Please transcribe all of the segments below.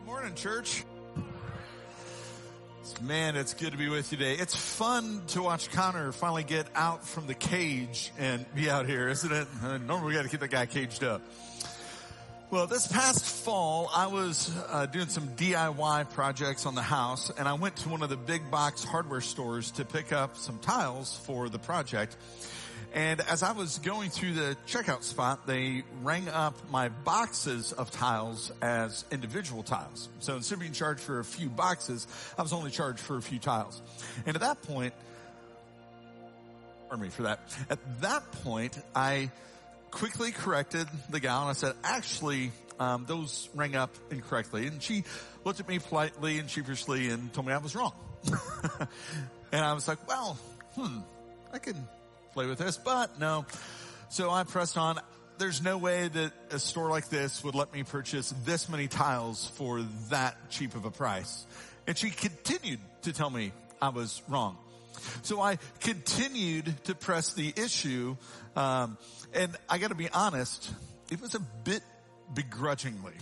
Good morning, church. Man, it's good to be with you today. It's fun to watch Connor finally get out from the cage and be out here, isn't it? Normally we got to keep that guy caged up. Well, this past fall, I was doing some DIY projects on the house, and I went to one of the big box hardware stores to pick up some tiles for the project. And as I was going through the checkout spot, they rang up my boxes of tiles as individual tiles. So instead of being charged for a few boxes, I was only charged for a few tiles. And at that point, At that point, I quickly corrected the gal and I said, actually, those rang up incorrectly. And she looked at me politely and sheepishly and told me I was wrong. And I was like, well, I can play with this, but no. So I pressed on. There's no way that a store like this would let me purchase this many tiles for that cheap of a price. And she continued to tell me I was wrong. So I continued to press the issue, and I got to be honest, it was a bit begrudgingly.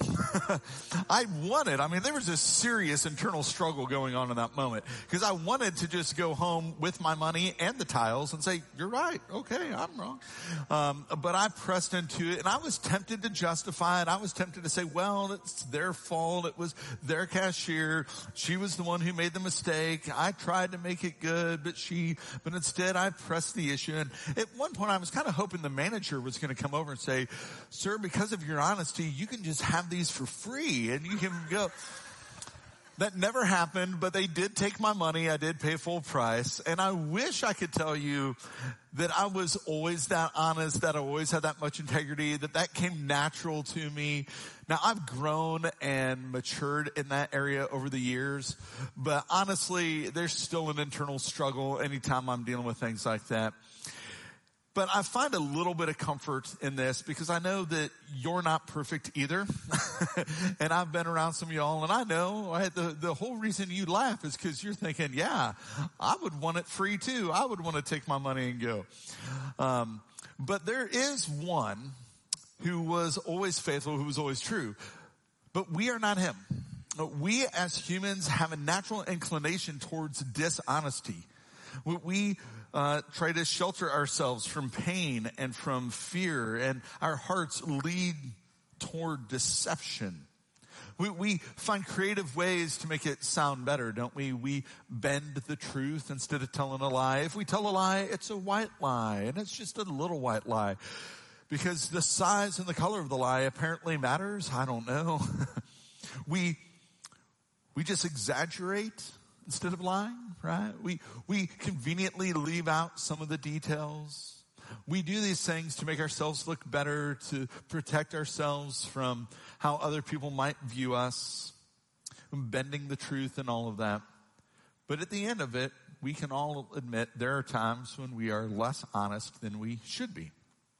There was a serious internal struggle going on in that moment because I wanted to just go home with my money and the tiles and say, you're right. Okay, I'm wrong. But I pressed into it and I was tempted to justify it. I was tempted to say, well, it's their fault. It was their cashier. She was the one who made the mistake. I tried to make it good, but instead I pressed the issue. And at one point I was kind of hoping the manager was going to come over and say, sir, because of your honesty, you can just have these for free and you can go. That never happened, but they did take my money. I did pay full price. And I wish I could tell you that I was always that honest, that I always had that much integrity, that came natural to me. Now I've grown and matured in that area over the years, but honestly, there's still an internal struggle anytime I'm dealing with things like that. But I find a little bit of comfort in this because I know that you're not perfect either. And I've been around some of y'all and I know the whole reason you laugh is because you're thinking, yeah, I would want it free too. I would want to take my money and go. But there is one who was always faithful, who was always true. But we are not him. We as humans have a natural inclination towards dishonesty. We try to shelter ourselves from pain and from fear, and our hearts lead toward deception. We find creative ways to make it sound better, don't we? We bend the truth instead of telling a lie. If we tell a lie, it's a white lie, and it's just a little white lie. Because the size and the color of the lie apparently matters. I don't know. We just exaggerate instead of lying, right? We conveniently leave out some of the details. We do these things to make ourselves look better, to protect ourselves from how other people might view us, bending the truth and all of that. But at the end of it, we can all admit there are times when we are less honest than we should be.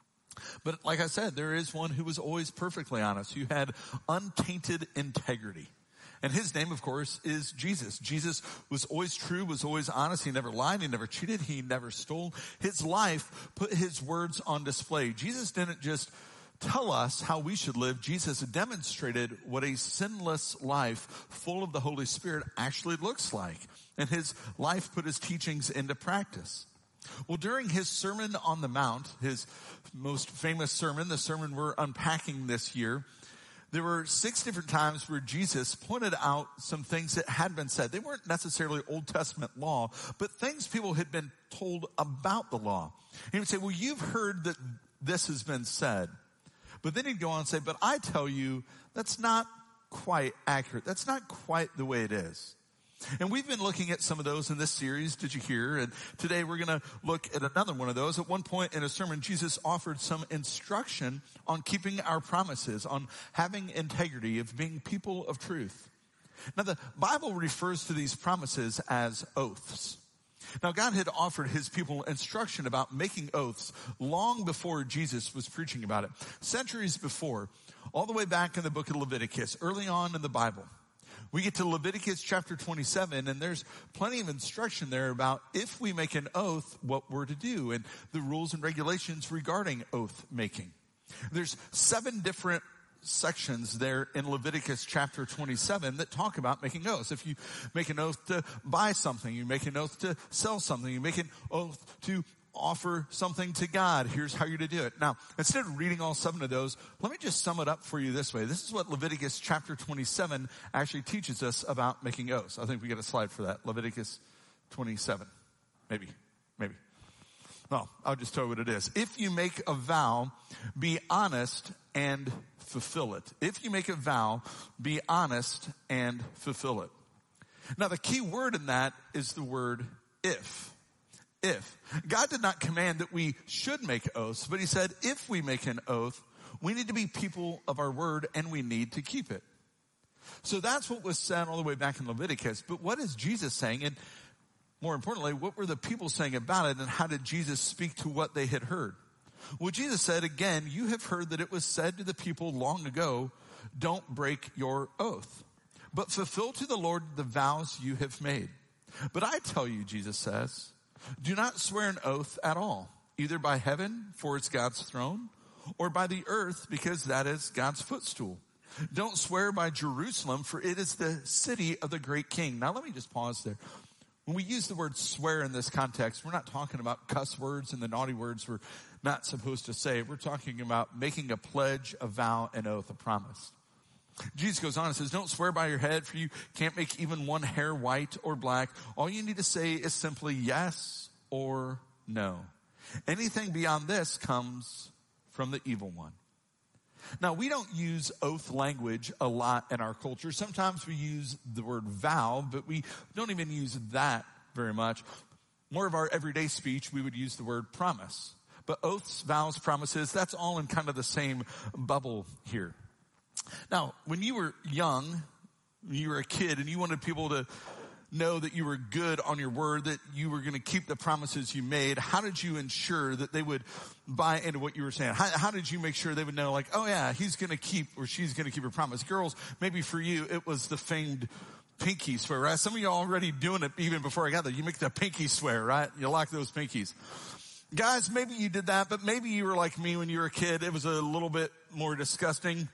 But like I said, there is one who was always perfectly honest, who had untainted integrity. And his name, of course, is Jesus. Jesus was always true, was always honest. He never lied. He never cheated. He never stole. His life put his words on display. Jesus didn't just tell us how we should live. Jesus demonstrated what a sinless life full of the Holy Spirit actually looks like. And his life put his teachings into practice. Well, during his Sermon on the Mount, his most famous sermon, the sermon we're unpacking this year, there were 6 different times where Jesus pointed out some things that had been said. They weren't necessarily Old Testament law, but things people had been told about the law. He would say, well, you've heard that this has been said. But then he'd go on and say, but I tell you, that's not quite accurate. That's not quite the way it is. And we've been looking at some of those in this series, Did You Hear? And today we're going to look at another one of those. At one point in a sermon, Jesus offered some instruction on keeping our promises, on having integrity, of being people of truth. Now the Bible refers to these promises as oaths. Now God had offered his people instruction about making oaths long before Jesus was preaching about it. Centuries before, all the way back in the book of Leviticus, early on in the Bible. We get to Leviticus chapter 27, and there's plenty of instruction there about if we make an oath, what we're to do, and the rules and regulations regarding oath making. There's 7 different sections there in Leviticus chapter 27 that talk about making oaths. If you make an oath to buy something, you make an oath to sell something, you make an oath to offer something to God, here's how you're to do it. Now, instead of reading all 7 of those, let me just sum it up for you this way. This is what Leviticus chapter 27 actually teaches us about making oaths. I think we got a slide for that. Leviticus 27. Maybe. No, I'll just tell you what it is. If you make a vow, be honest and fulfill it. If you make a vow, be honest and fulfill it. Now, the key word in that is the word if. If. God did not command that we should make oaths, but he said if we make an oath, we need to be people of our word and we need to keep it. So that's what was said all the way back in Leviticus. But what is Jesus saying? And more importantly, what were the people saying about it, and how did Jesus speak to what they had heard? Well, Jesus said, again, you have heard that it was said to the people long ago, don't break your oath, but fulfill to the Lord the vows you have made. But I tell you, Jesus says, do not swear an oath at all, either by heaven, for it's God's throne, or by the earth, because that is God's footstool. Don't swear by Jerusalem, for it is the city of the great king. Now let me just pause there. When we use the word swear in this context, we're not talking about cuss words and the naughty words we're not supposed to say. We're talking about making a pledge, a vow, an oath, a promise. Jesus goes on and says, don't swear by your head, for you can't make even one hair white or black. All you need to say is simply yes or no. Anything beyond this comes from the evil one. Now, we don't use oath language a lot in our culture. Sometimes we use the word vow, but we don't even use that very much. More of our everyday speech, we would use the word promise. But oaths, vows, promises, that's all in kind of the same bubble here. Now, when you were young, when you were a kid and you wanted people to know that you were good on your word, that you were going to keep the promises you made, how did you ensure that they would buy into what you were saying? How did you make sure they would know, like, oh yeah, he's going to keep or she's going to keep her promise? Girls, maybe for you, it was the famed pinky swear, right? Some of you are already doing it even before I got there. You make the pinky swear, right? You lock those pinkies. Guys, maybe you did that, but maybe you were like me when you were a kid. It was a little bit more disgusting.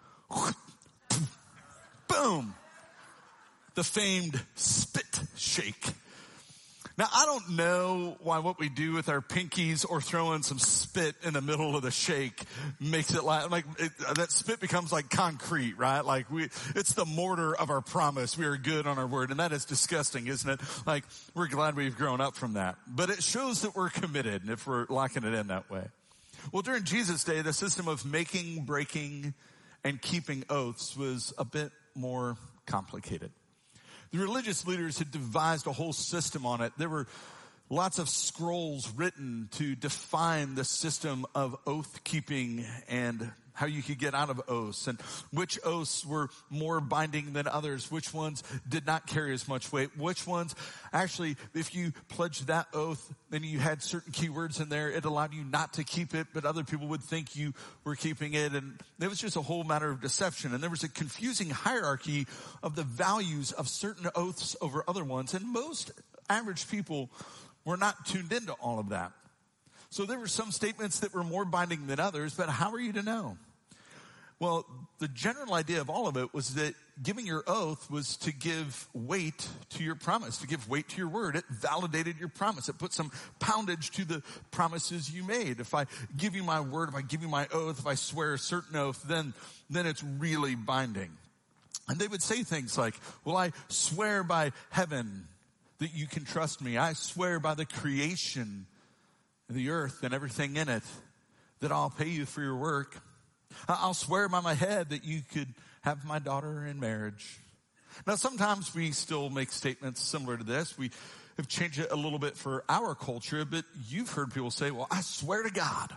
Boom. The famed spit shake. Now, I don't know why what we do with our pinkies or throwing some spit in the middle of the shake makes it that spit becomes like concrete, right? Like it's the mortar of our promise. We are good on our word. And that is disgusting, isn't it? Like, we're glad we've grown up from that. But it shows that we're committed if we're locking it in that way. Well, during Jesus' day, the system of making, breaking, and keeping oaths was a bit more complicated. The religious leaders had devised a whole system on it. There were lots of scrolls written to define the system of oath keeping and how you could get out of oaths and which oaths were more binding than others, which ones did not carry as much weight, which ones actually, if you pledged that oath, then you had certain keywords in there, it allowed you not to keep it, but other people would think you were keeping it. And it was just a whole matter of deception. And there was a confusing hierarchy of the values of certain oaths over other ones. And most average people were not tuned into all of that. So there were some statements that were more binding than others, but how are you to know? Well, the general idea of all of it was that giving your oath was to give weight to your promise, to give weight to your word. It validated your promise. It put some poundage to the promises you made. If I give you my word, if I give you my oath, if I swear a certain oath, then it's really binding. And they would say things like, well, I swear by heaven that you can trust me. I swear by the creation of the earth and everything in it that I'll pay you for your work. I'll swear by my head that you could have my daughter in marriage. Now, sometimes we still make statements similar to this. We have changed it a little bit for our culture, but you've heard people say, well, I swear to God.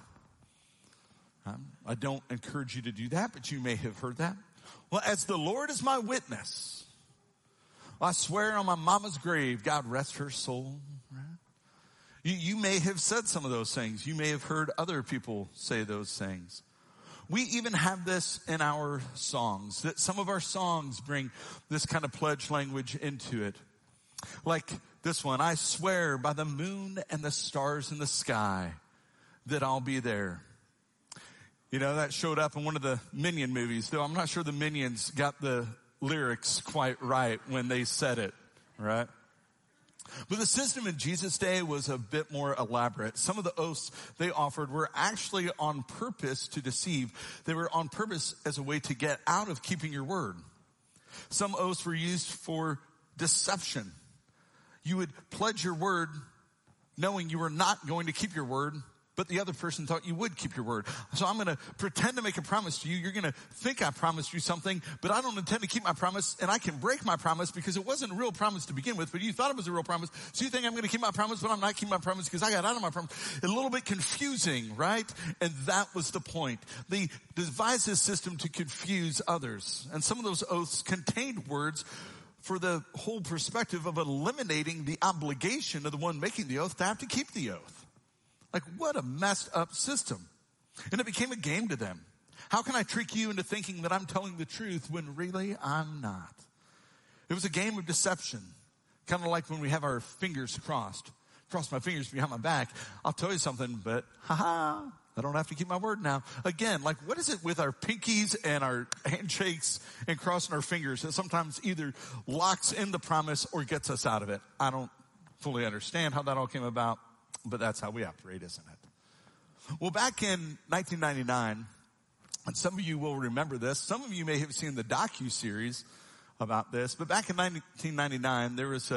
I don't encourage you to do that, but you may have heard that. Well, as the Lord is my witness, I swear on my mama's grave, God rest her soul. Right? You may have said some of those things. You may have heard other people say those things. We even have this in our songs, that some of our songs bring this kind of pledge language into it. Like this one, I swear by the moon and the stars in the sky that I'll be there. You know, that showed up in one of the Minion movies, though I'm not sure the Minions got the lyrics quite right when they said it, right? But the system in Jesus' day was a bit more elaborate. Some of the oaths they offered were actually on purpose to deceive. They were on purpose as a way to get out of keeping your word. Some oaths were used for deception. You would pledge your word knowing you were not going to keep your word, but the other person thought you would keep your word. So I'm going to pretend to make a promise to you. You're going to think I promised you something, but I don't intend to keep my promise, and I can break my promise because it wasn't a real promise to begin with, but you thought it was a real promise. So you think I'm going to keep my promise, but I'm not keeping my promise because I got out of my promise. A little bit confusing, right? And that was the point. They devised this system to confuse others. And some of those oaths contained words for the whole perspective of eliminating the obligation of the one making the oath to have to keep the oath. Like, what a messed up system. And it became a game to them. How can I trick you into thinking that I'm telling the truth when really I'm not? It was a game of deception. Kind of like when we have our fingers crossed. Cross my fingers behind my back. I'll tell you something, but I don't have to keep my word now. Again, like, what is it with our pinkies and our handshakes and crossing our fingers that sometimes either locks in the promise or gets us out of it? I don't fully understand how that all came about. But that's how we operate, isn't it? Well, back in 1999, and some of you will remember this. Some of you may have seen the docu-series about this. But back in 1999, there was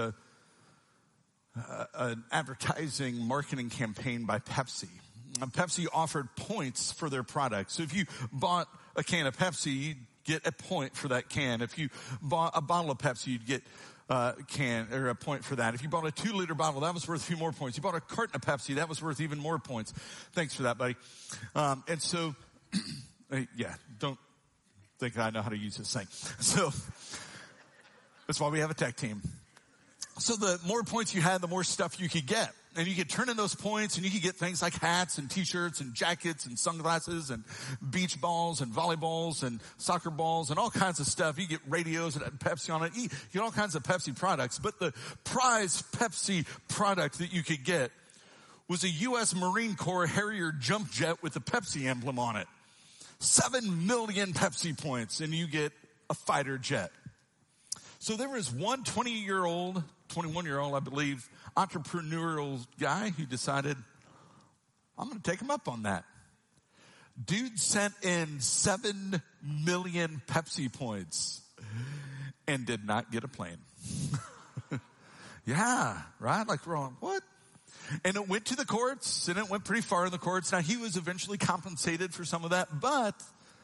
an advertising marketing campaign by Pepsi. And Pepsi offered points for their products. So if you bought a can of Pepsi, you'd get a point for that can. If you bought a bottle of Pepsi, you'd get a point for that. If you bought a 2-liter bottle, that was worth a few more points. You bought a carton of Pepsi, that was worth even more points. Thanks for that, buddy. And so, yeah, don't think I know how to use this thing. So, that's why we have a tech team. So the more points you had, the more stuff you could get. And you could turn in those points and you could get things like hats and t-shirts and jackets and sunglasses and beach balls and volleyballs and soccer balls and all kinds of stuff. You get radios and Pepsi on it. You get all kinds of Pepsi products. But the prize Pepsi product that you could get was a U.S. Marine Corps Harrier jump jet with the Pepsi emblem on it. 7 million Pepsi points and you get a fighter jet. So there was one 21-year-old, I believe, entrepreneurial guy who decided, I'm going to take him up on that. Dude sent in 7 million Pepsi points and did not get a plane. Yeah, right? Like, we're on, what? And it went to the courts, and it went pretty far in the courts. Now, he was eventually compensated for some of that, but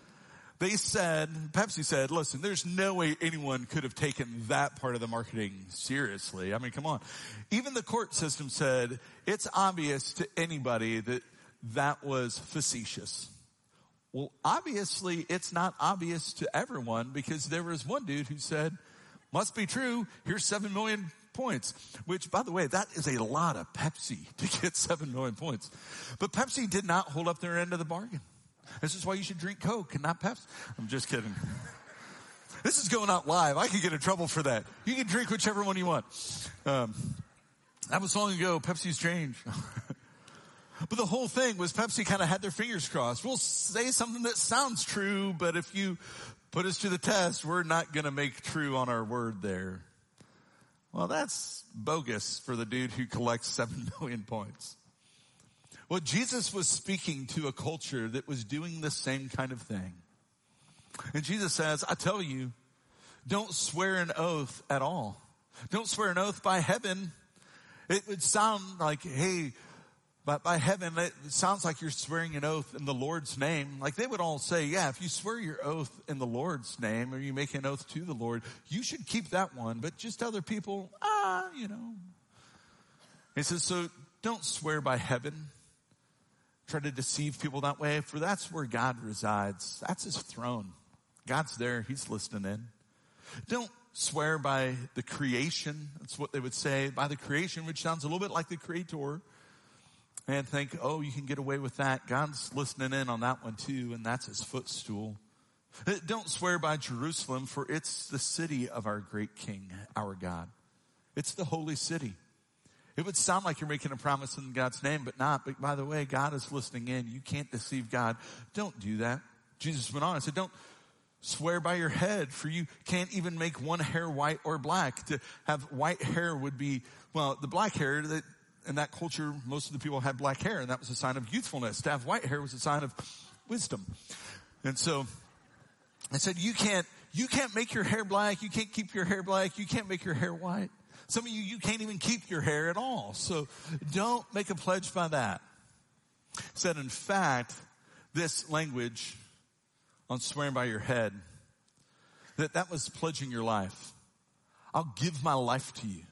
Pepsi said, listen, there's no way anyone could have taken that part of the marketing seriously. I mean, come on. Even the court system said it's obvious to anybody that that was facetious. Well, obviously it's not obvious to everyone because there was one dude who said, must be true. Here's 7 million points, which, by the way, that is a lot of Pepsi to get 7 million points. But Pepsi did not hold up their end of the bargain. This is why you should drink Coke and not Pepsi. I'm just kidding. This is going out live. I could get in trouble for that. You can drink whichever one you want. That was long ago. Pepsi's changed. But the whole thing was Pepsi kind of had their fingers crossed. We'll say something that sounds true, but if you put us to the test, we're not going to make true on our word there. Well, that's bogus for the dude who collects 7 million points. Well, Jesus was speaking to a culture that was doing the same kind of thing. And Jesus says, I tell you, don't swear an oath at all. Don't swear an oath by heaven. It would sound like, hey, by heaven, it sounds like you're swearing an oath in the Lord's name. Like they would all say, yeah, if you swear your oath in the Lord's name or you make an oath to the Lord, you should keep that one. But just other people, He says, so don't swear by heaven. Try to deceive people that way, for that's where God resides. That's his throne. God's there. He's listening in. Don't swear by the creation. That's what they would say, by the creation, which sounds a little bit like the creator. And think, oh, you can get away with that. God's listening in on that one too, and that's his footstool. Don't swear by Jerusalem, for it's the city of our great King, our God. It's the holy city. It would sound like you're making a promise in God's name, but not. But by the way, God is listening in. You can't deceive God. Don't do that. Jesus went on and said, don't swear by your head, for you can't even make one hair white or black. To have white hair would be, well, the black hair, in that culture, most of the people had black hair, and that was a sign of youthfulness. To have white hair was a sign of wisdom. And so I said, you can't make your hair black. You can't keep your hair black. You can't make your hair white. Some of you can't even keep your hair at all. So don't make a pledge by that. Said, in fact, this language on swearing by your head, that was pledging your life. I'll give my life to you.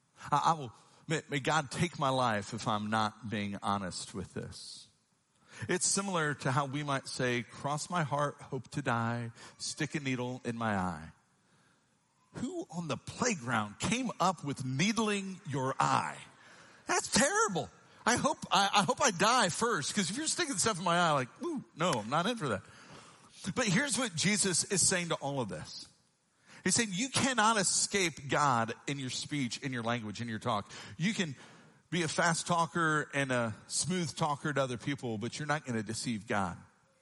May God take my life if I'm not being honest with this. It's similar to how we might say, cross my heart, hope to die, stick a needle in my eye. Who on the playground came up with needling your eye? That's terrible. I hope I die first, because if you're sticking stuff in my eye, like, ooh, no, I'm not in for that. But here's what Jesus is saying to all of this. He's saying you cannot escape God in your speech, in your language, in your talk. You can be a fast talker and a smooth talker to other people, but you're not going to deceive God.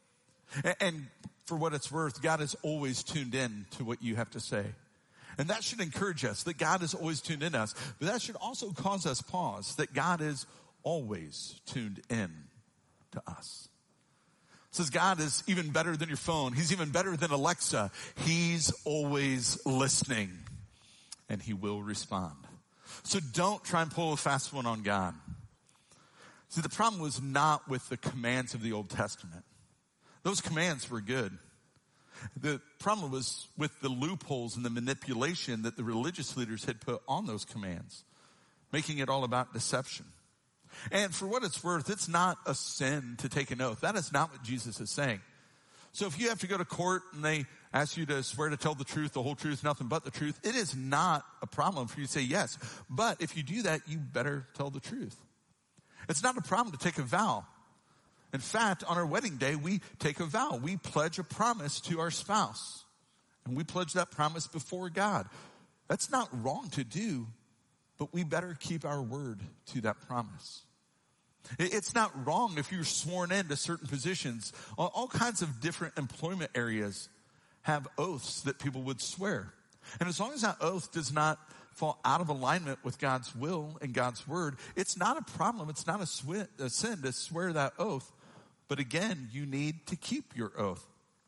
And for what it's worth, God is always tuned in to what you have to say. And that should encourage us that God is always tuned in us. But that should also cause us pause, that God is always tuned in to us. It says God is even better than your phone. He's even better than Alexa. He's always listening, and he will respond. So don't try and pull a fast one on God. See, the problem was not with the commands of the Old Testament. Those commands were good. The problem was with the loopholes and the manipulation that the religious leaders had put on those commands, making it all about deception. And for what it's worth, it's not a sin to take an oath. That is not what Jesus is saying. So if you have to go to court and they ask you to swear to tell the truth, the whole truth, nothing but the truth, it is not a problem for you to say yes. But if you do that, you better tell the truth. It's not a problem to take a vow. In fact, on our wedding day, we take a vow. We pledge a promise to our spouse. And we pledge that promise before God. That's not wrong to do, but we better keep our word to that promise. It's not wrong if you're sworn into certain positions. All kinds of different employment areas have oaths that people would swear. And as long as that oath does not fall out of alignment with God's will and God's word, it's not a problem. It's not a sin to swear that oath. But again, you need to keep your oath.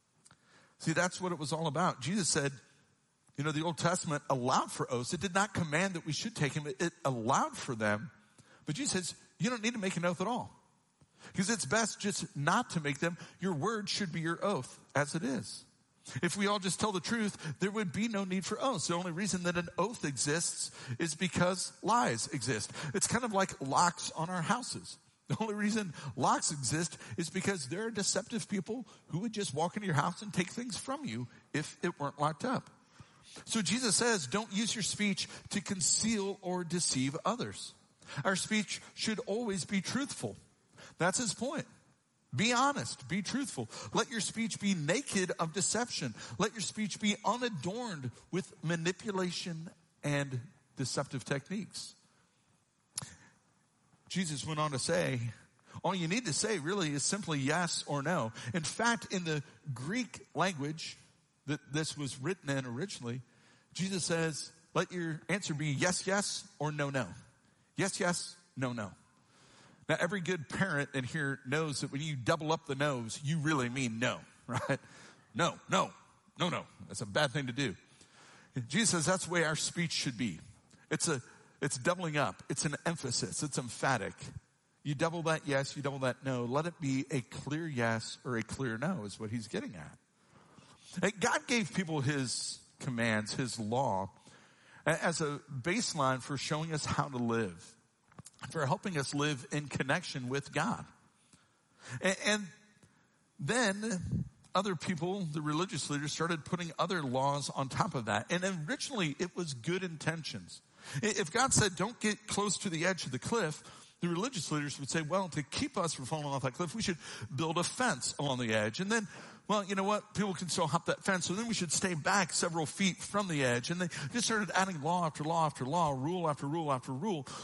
See, that's what it was all about. Jesus said, the Old Testament allowed for oaths. It did not command that we should take them. It allowed for them. But Jesus says, you don't need to make an oath at all. Because it's best just not to make them. Your word should be your oath, as it is. If we all just tell the truth, there would be no need for oaths. The only reason that an oath exists is because lies exist. It's kind of like locks on our houses. The only reason locks exist is because there are deceptive people who would just walk into your house and take things from you if it weren't locked up. So Jesus says, don't use your speech to conceal or deceive others. Our speech should always be truthful. That's his point. Be honest. Be truthful. Let your speech be naked of deception. Let your speech be unadorned with manipulation and deceptive techniques. Jesus went on to say, all you need to say really is simply yes or no. In fact, in the Greek language that this was written in originally, Jesus says, let your answer be yes, yes, or no, no. Yes, yes, no, no. Now, every good parent in here knows that when you double up the no's, you really mean no, right? No, no, no, no. That's a bad thing to do. Jesus says that's the way our speech should be. It's doubling up. It's an emphasis. It's emphatic. You double that yes, you double that no. Let it be a clear yes or a clear no is what he's getting at. God gave people his commands, his law, as a baseline for showing us how to live, for helping us live in connection with God. And then other people, the religious leaders, started putting other laws on top of that. And originally it was good intentions. If God said, don't get close to the edge of the cliff, the religious leaders would say, well, to keep us from falling off that cliff, we should build a fence along the edge. And then, well, you know what? People can still hop that fence. So then we should stay back several feet from the edge. And they just started adding law after law after law, rule after rule after rule.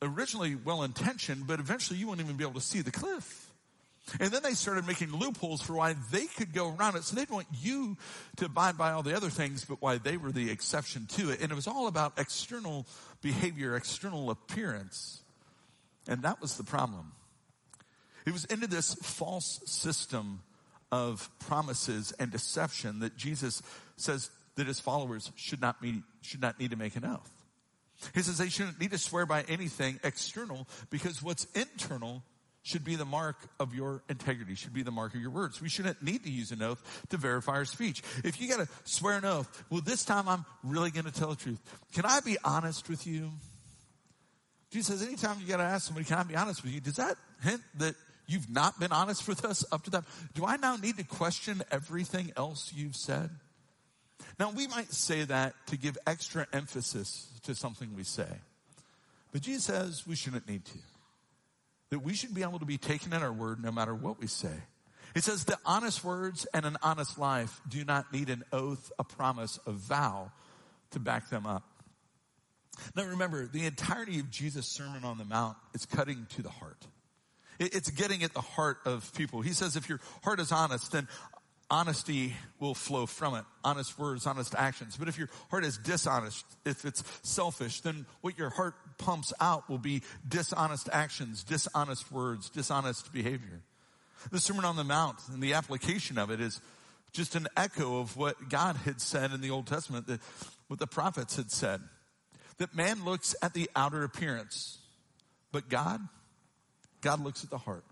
originally well-intentioned, but eventually you wouldn't even be able to see the cliff. And then they started making loopholes for why they could go around it. So they didn't want you to abide by all the other things, but why they were the exception to it. And it was all about external behavior, external appearance. And that was the problem. It was into this false system of promises and deception that Jesus says that his followers should not need to make an oath. He says they shouldn't need to swear by anything external, because what's internal should be the mark of your integrity, should be the mark of your words. We shouldn't need to use an oath to verify our speech. If you got to swear an oath, well, this time I'm really going to tell the truth. Can I be honest with you? Jesus says, anytime you got to ask somebody, can I be honest with you? Does that hint that you've not been honest with us up to that? Do I now need to question everything else you've said? Now, we might say that to give extra emphasis to something we say. But Jesus says we shouldn't need to. That we should be able to be taken at our word no matter what we say. It says that honest words and an honest life do not need an oath, a promise, a vow to back them up. Now remember, the entirety of Jesus' Sermon on the Mount is cutting to the heart. It's getting at the heart of people. He says if your heart is honest, then honesty will flow from it. Honest words, honest actions. But if your heart is dishonest, if it's selfish, then what your heart pumps out will be dishonest actions, dishonest words, dishonest behavior. The Sermon on the Mount and the application of it is just an echo of what God had said in the Old Testament, what the prophets had said. That man looks at the outer appearance, but God looks at the heart.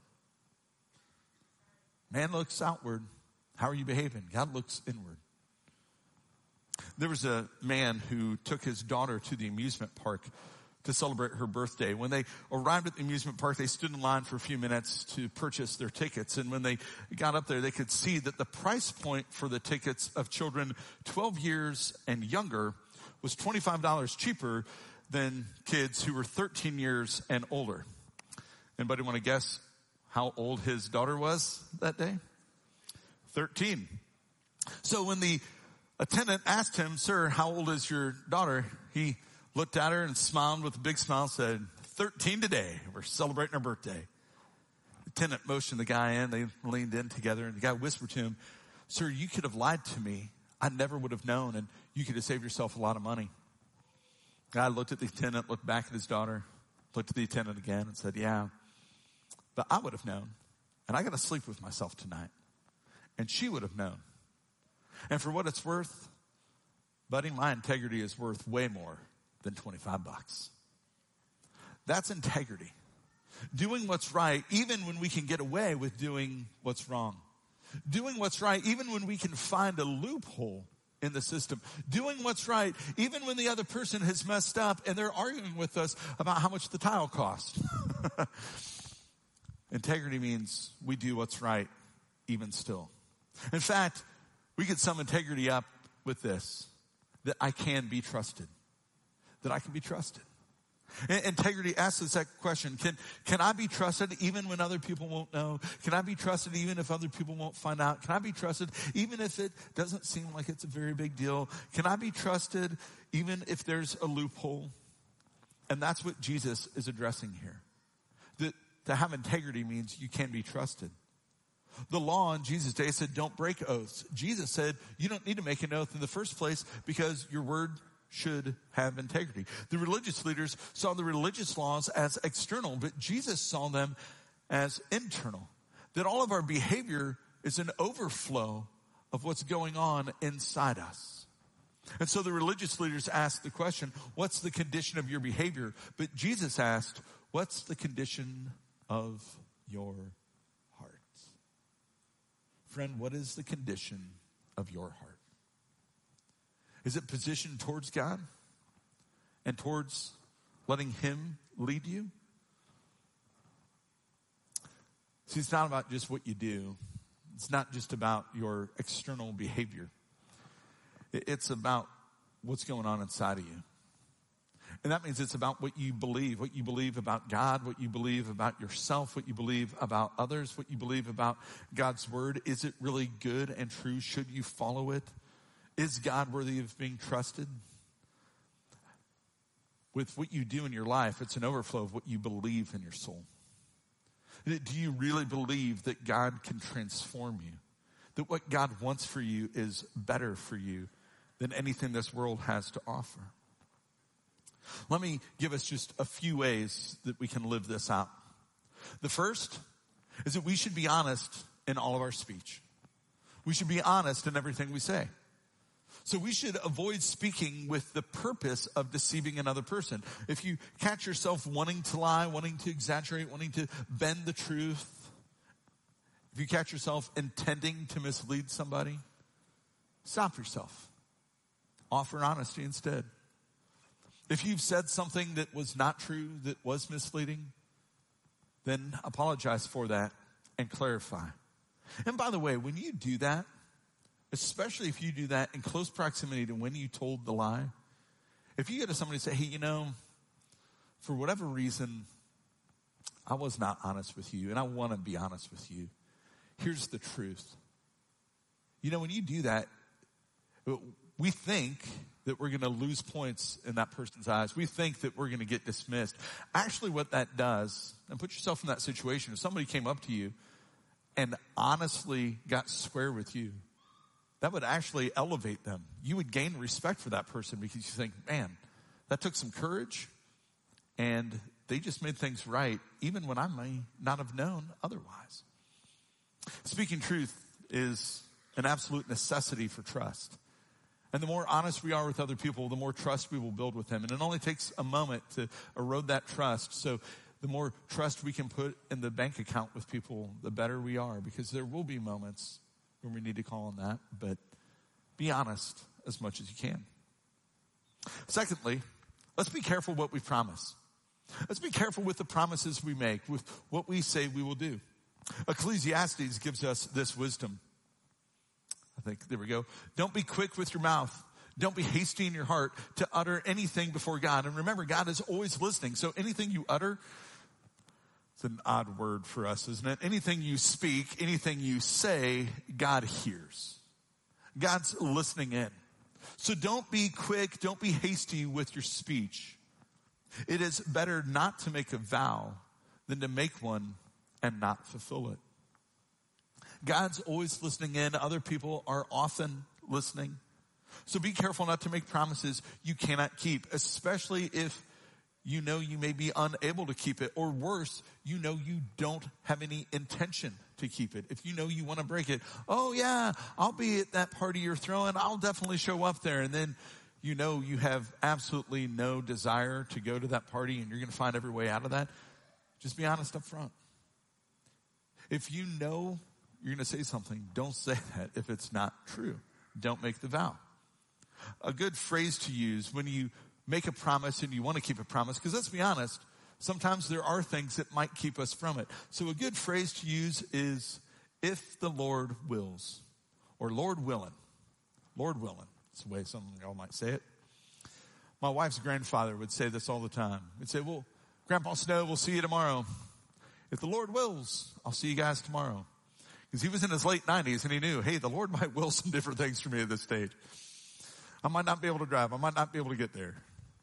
Man looks outward. How are you behaving? God looks inward. There was a man who took his daughter to the amusement park to celebrate her birthday. When they arrived at the amusement park, they stood in line for a few minutes to purchase their tickets. And when they got up there, they could see that the price point for the tickets of children 12 years and younger was $25 cheaper than kids who were 13 years and older. Anybody want to guess how old his daughter was that day? 13. So when the attendant asked him, sir, how old is your daughter? He looked at her and smiled with a big smile, said, 13 today. We're celebrating her birthday. The attendant motioned the guy in. They leaned in together, and the guy whispered to him, sir, you could have lied to me. I never would have known, and you could have saved yourself a lot of money. The guy looked at the attendant, looked back at his daughter, looked at the attendant again and said, yeah, but I would have known, and I got to sleep with myself tonight. And she would have known. And for what it's worth, buddy, my integrity is worth way more than $25. That's integrity. Doing what's right, even when we can get away with doing what's wrong. Doing what's right, even when we can find a loophole in the system. Doing what's right, even when the other person has messed up and they're arguing with us about how much the tile cost. Integrity means we do what's right, even still. In fact, we could sum integrity up with this, that I can be trusted. That I can be trusted. Integrity asks us that question, can I be trusted even when other people won't know? Can I be trusted even if other people won't find out? Can I be trusted even if it doesn't seem like it's a very big deal? Can I be trusted even if there's a loophole? And that's what Jesus is addressing here. That to have integrity means you can be trusted. The law in Jesus' day said don't break oaths. Jesus said you don't need to make an oath in the first place because your word should have integrity. The religious leaders saw the religious laws as external, but Jesus saw them as internal. That all of our behavior is an overflow of what's going on inside us. And so the religious leaders asked the question, what's the condition of your behavior? But Jesus asked, what's the condition of your heart? Friend, what is the condition of your heart? Is it positioned towards God and towards letting Him lead you? See, it's not about just what you do. It's not just about your external behavior. It's about what's going on inside of you. And that means it's about what you believe about God, what you believe about yourself, what you believe about others, what you believe about God's word. Is it really good and true? Should you follow it? Is God worthy of being trusted? with what you do in your life, it's an overflow of what you believe in your soul. Do you really believe that God can transform you? That what God wants for you is better for you than anything this world has to offer? Let me give us just a few ways that we can live this out. The first is that we should be honest in all of our speech. We should be honest in everything we say. So we should avoid speaking with the purpose of deceiving another person. If you catch yourself wanting to lie, wanting to exaggerate, wanting to bend the truth, if you catch yourself intending to mislead somebody, stop yourself. Offer honesty instead. If you've said something that was not true, that was misleading, then apologize for that and clarify. And by the way, when you do that, especially if you do that in close proximity to when you told the lie, if you go to somebody and say, hey, for whatever reason, I was not honest with you, and I want to be honest with you. Here's the truth. When you do that, we think that we're going to lose points in that person's eyes. We think that we're going to get dismissed. Actually, what that does, and put yourself in that situation, if somebody came up to you and honestly got square with you, that would actually elevate them. You would gain respect for that person because you think, man, that took some courage and they just made things right even when I may not have known otherwise. Speaking truth is an absolute necessity for trust. And the more honest we are with other people, the more trust we will build with them. And it only takes a moment to erode that trust. So the more trust we can put in the bank account with people, the better we are, because there will be moments when we need to call on that, but be honest as much as you can. Secondly, let's be careful what we promise. Let's be careful with the promises we make, with what we say we will do. Ecclesiastes gives us this wisdom. There we go. Don't be quick with your mouth. Don't be hasty in your heart to utter anything before God. And remember, God is always listening. So anything you utter, it's an odd word for us, isn't it? Anything you speak, anything you say, God hears. God's listening in. So don't be quick, don't be hasty with your speech. It is better not to make a vow than to make one and not fulfill it. God's always listening in. Other people are often listening. So be careful not to make promises you cannot keep, especially if you know you may be unable to keep it, or worse, you know you don't have any intention to keep it. If you know you want to break it, oh yeah, I'll be at that party you're throwing. I'll definitely show up there. And then you know you have absolutely no desire to go to that party and you're going to find every way out of that. Just be honest up front. If you know you're going to say something, don't say that if it's not true. Don't make the vow. A good phrase to use when you make a promise and you want to keep a promise, because let's be honest, sometimes there are things that might keep us from it. So a good phrase to use is, if the Lord wills, or Lord willing. Lord willing. That's the way some of y'all might say it. My wife's grandfather would say this all the time. He'd say, well, Grandpa Snow, we'll see you tomorrow. If the Lord wills, I'll see you guys tomorrow. Because he was in his late 90s and he knew, hey, the Lord might will some different things for me at this stage. I might not be able to drive. I might not be able to get there.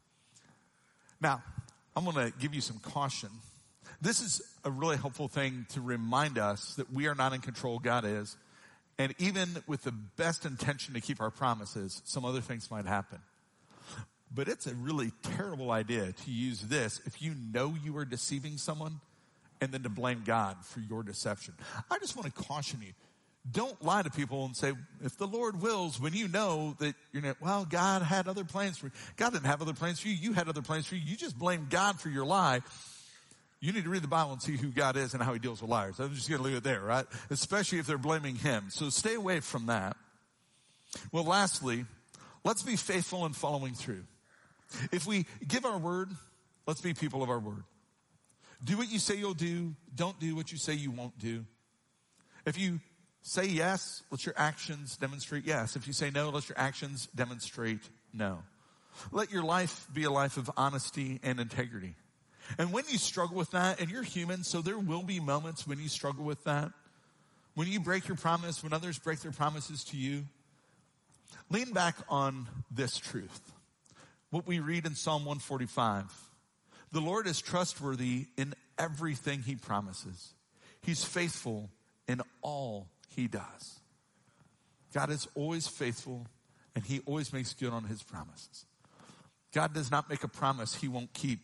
Now, I'm going to give you some caution. This is a really helpful thing to remind us that we are not in control, God is. And even with the best intention to keep our promises, some other things might happen. But it's a really terrible idea to use this if you know you are deceiving someone and then to blame God for your deception. I just want to caution you. Don't lie to people and say, if the Lord wills, when you know that you're not, well, God had other plans for you. God didn't have other plans for you. You had other plans for you. You just blame God for your lie. You need to read the Bible and see who God is and how he deals with liars. I'm just going to leave it there, right? Especially if they're blaming him. So stay away from that. Well, lastly, let's be faithful in following through. If we give our word, let's be people of our word. Do what you say you'll do. Don't do what you say you won't do. If you say yes, let your actions demonstrate yes. If you say no, let your actions demonstrate no. Let your life be a life of honesty and integrity. And when you struggle with that, and you're human, so there will be moments when you struggle with that. When you break your promise, when others break their promises to you, lean back on this truth. what we read in Psalm 145. The Lord is trustworthy in everything he promises. He's faithful in all he does. God is always faithful, and he always makes good on his promises. God does not make a promise he won't keep.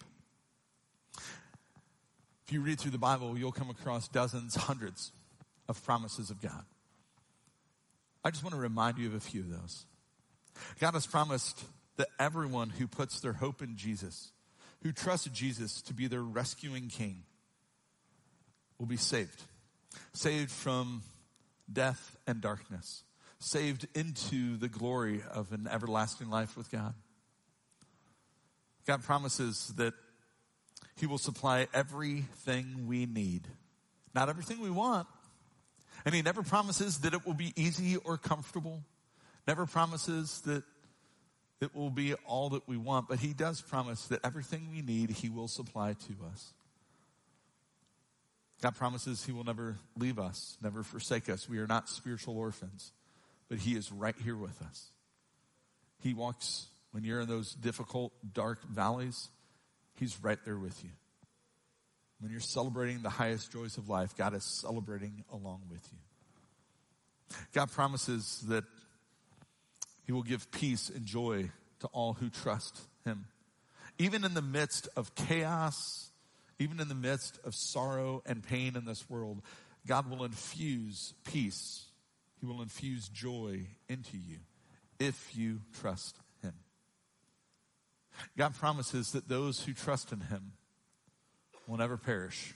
If you read through the Bible, you'll come across dozens, hundreds of promises of God. I just want to remind you of a few of those. God has promised that everyone who puts their hope in Jesus, who trusts Jesus to be their rescuing king, will be saved. Saved from death and darkness. Saved into the glory of an everlasting life with God. God promises that he will supply everything we need. Not everything we want. And he never promises that it will be easy or comfortable. Never promises that it will be all that we want. But he does promise that everything we need, he will supply to us. God promises he will never leave us, never forsake us. We are not spiritual orphans, but he is right here with us. He walks when you're in those difficult, dark valleys. He's right there with you. When you're celebrating the highest joys of life, God is celebrating along with you. God promises that he will give peace and joy to all who trust him. Even in the midst of chaos, even in the midst of sorrow and pain in this world, God will infuse peace. He will infuse joy into you if you trust him. God promises that those who trust in him will never perish.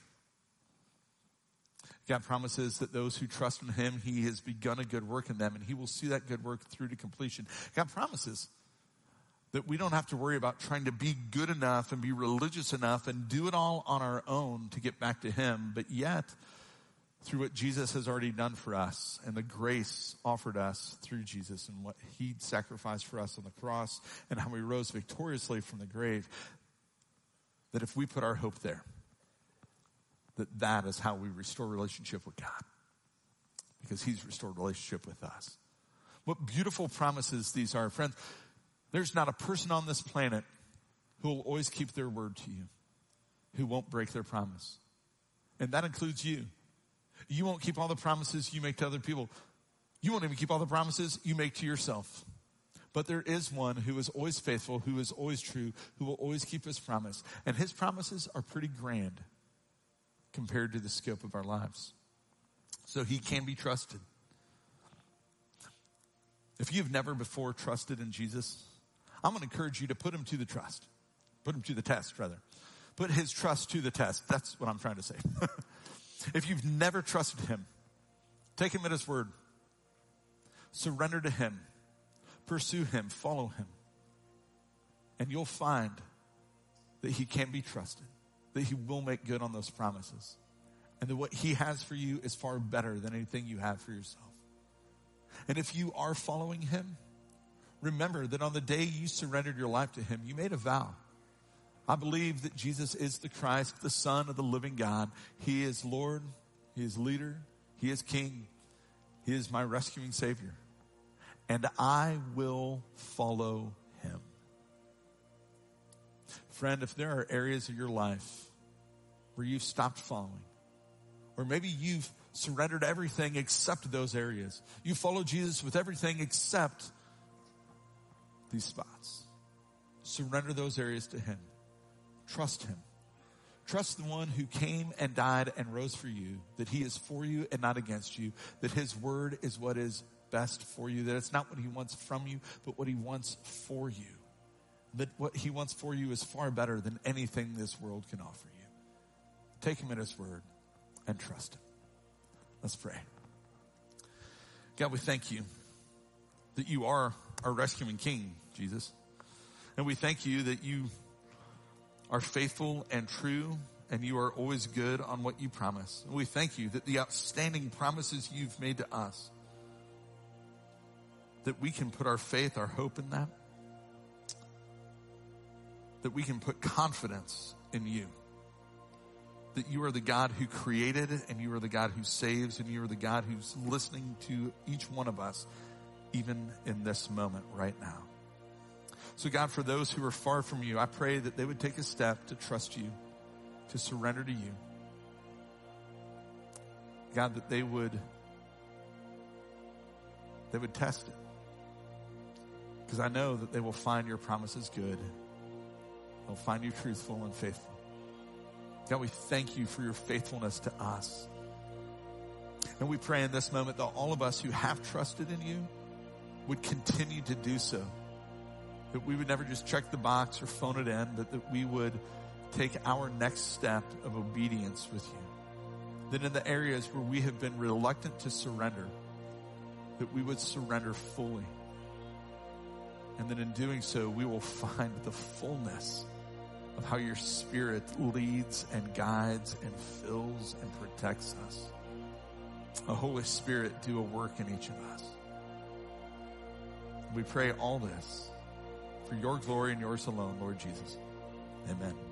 God promises that those who trust in him, he has begun a good work in them, and he will see that good work through to completion. God promises that we don't have to worry about trying to be good enough and be religious enough and do it all on our own to get back to him, but yet, through what Jesus has already done for us and the grace offered us through Jesus and what he sacrificed for us on the cross and how he rose victoriously from the grave, that if we put our hope there, that is how we restore relationship with God, because he's restored relationship with us. What beautiful promises these are, friends. There's not a person on this planet who will always keep their word to you, who won't break their promise. And that includes you. You won't keep all the promises you make to other people. You won't even keep all the promises you make to yourself. But there is one who is always faithful, who is always true, who will always keep his promise. And his promises are pretty grand compared to the scope of our lives. So he can be trusted. If you've never before trusted in Jesus, I'm going to encourage you to put him to the trust. Put him to the test, rather. Put his trust to the test. That's what I'm trying to say. If you've never trusted him, take him at his word. Surrender to him. Pursue him. Follow him. And you'll find that he can be trusted. That he will make good on those promises. And that what he has for you is far better than anything you have for yourself. And if you are following him, remember that on the day you surrendered your life to him, you made a vow. I believe that Jesus is the Christ, the Son of the living God. He is Lord. He is leader. He is King. He is my rescuing Savior. And I will follow him. Friend, if there are areas of your life where you've stopped following, or maybe you've surrendered everything except those areas. You follow Jesus with everything except these spots. Surrender those areas to him. Trust him. Trust the one who came and died and rose for you, that he is for you and not against you, that his word is what is best for you, that it's not what he wants from you, but what he wants for you. That what he wants for you is far better than anything this world can offer you. Take him at his word and trust him. Let's pray. God, we thank you that you are our rescuing King, Jesus. And we thank you that you are faithful and true, and you are always good on what you promise. And we thank you that the outstanding promises you've made to us, that we can put our faith, our hope in that, that we can put confidence in you. That you are the God who created, and you are the God who saves, and you are the God who's listening to each one of us, even in this moment right now. So God, for those who are far from you, I pray that they would take a step to trust you, to surrender to you. God, that they would test it. Because I know that they will find your promises good. They'll find you truthful and faithful. God, we thank you for your faithfulness to us. And we pray in this moment that all of us who have trusted in you would continue to do so. That we would never just check the box or phone it in, but that we would take our next step of obedience with you. That in the areas where we have been reluctant to surrender, that we would surrender fully. And that in doing so, we will find the fullness of how your Spirit leads and guides and fills and protects us. The Holy Spirit, do a work in each of us. We pray all this for your glory and yours alone, Lord Jesus. Amen.